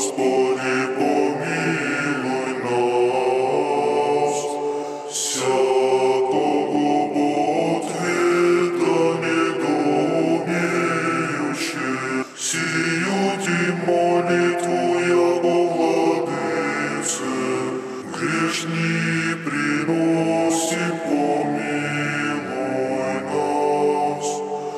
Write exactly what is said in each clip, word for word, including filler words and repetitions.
Господи, помилуй нас, всякого ответа недоумеющих, сиюти молитву яко владыце, грешни приносим, помилуй нас.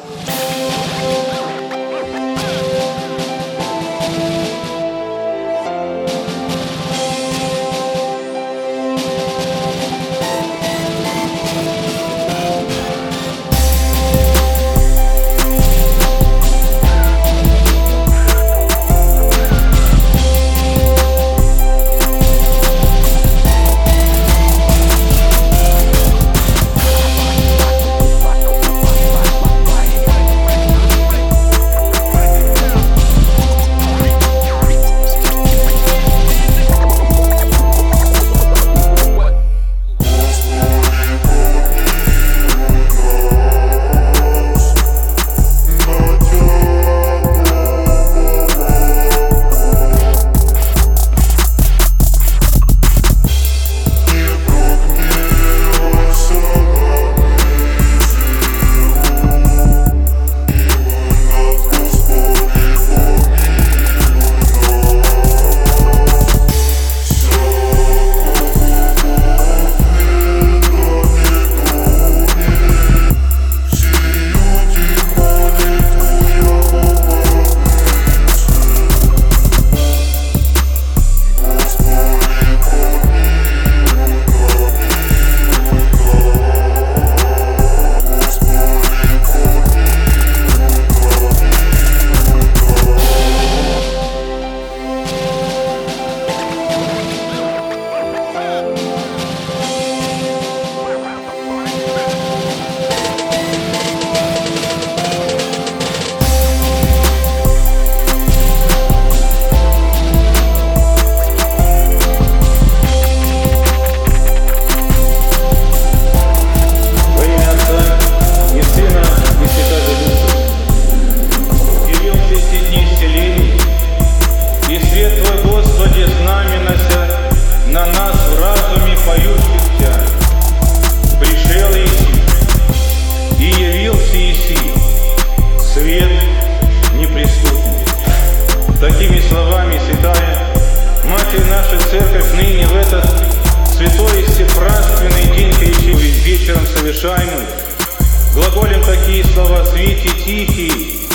Такими словами святая Матерь наша Церковь ныне в этот святой и всепразднственный день крещения вечером совершаемый глаголем такие слова: «Святи тихие,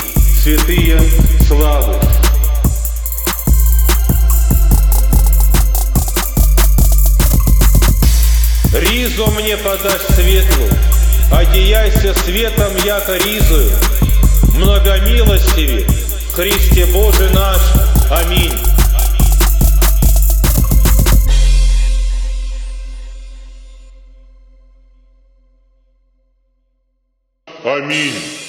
святые славы». Ризу мне подасть светлу, одеяйся светом, яко ризою, многомилостиве Христе Боже наш. Аминь. Аминь.